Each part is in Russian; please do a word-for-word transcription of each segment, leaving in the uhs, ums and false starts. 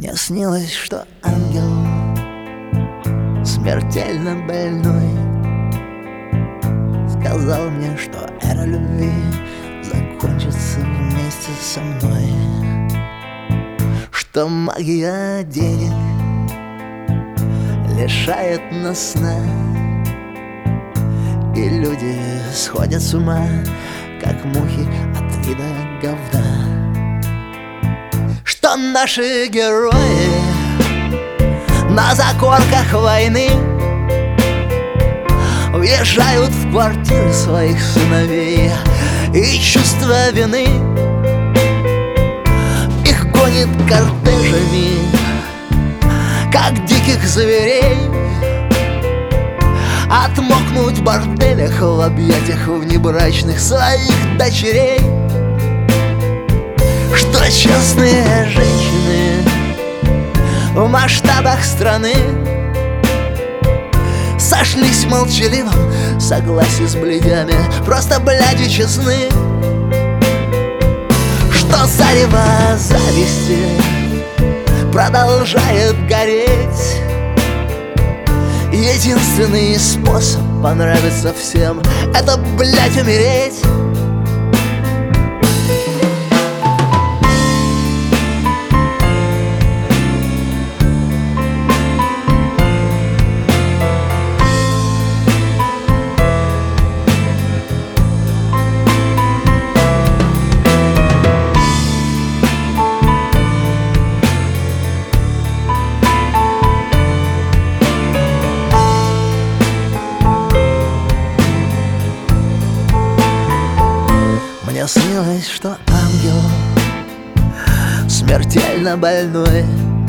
Мне снилось, что ангел смертельно больной сказал мне, что эра любви закончится вместе со мной, что магия денег лишает нас сна, и люди сходят с ума, как мухи от вида говна, что наши герои на закорках войны въезжают в квартиры своих сыновей, и чувство вины их гонит кортежами, как диких зверей, отмокнуть в борделях в объятиях внебрачных своих дочерей, что честные женщины в масштабах страны сошлись в молчаливом согласии с блядями, просто бляди честны, что зарево зависти продолжает гореть. Единственный способ понравиться всем — это, блядь, умереть. Мне снилось, что ангел смертельно больной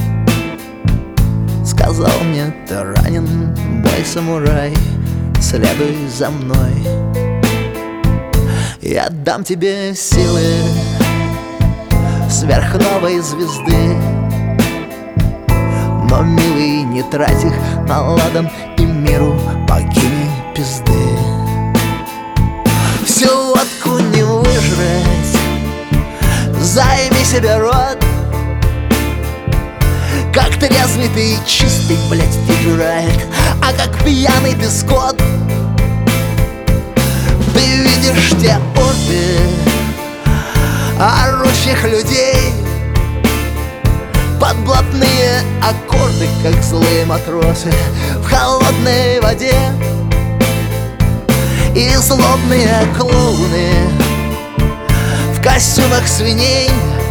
сказал мне: ты ранен, мой самурай, следуй за мной. Я дам тебе силы сверхновой звезды, но, милый, не трать их на ладан и миру богини пизды. Всю водку не выжрать, займи себе рот, как трезвый ты чистый, блядь, держать, а как пьяный бескот. Ты видишь те орды орущих людей под блатные аккорды, как злые матросы в холодной воде. И злобные клоуны в костюмах свиней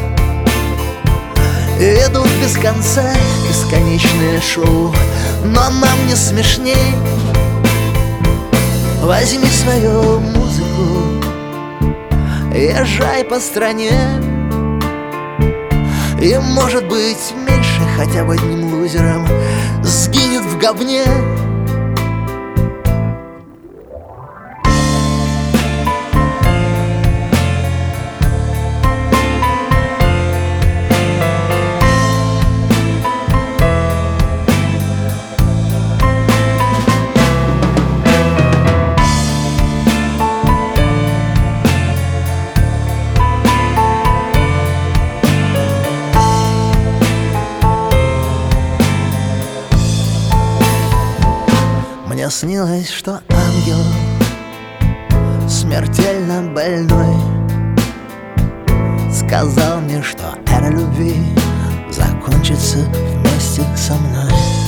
ведут без конца бесконечное шоу, но нам не смешней. Возьми свою музыку, езжай по стране, и, может быть, меньше хотя бы одним лузером сгинет в говне. Мне снилось, что ангел смертельно больной сказал мне, что эра любви закончится вместе со мной.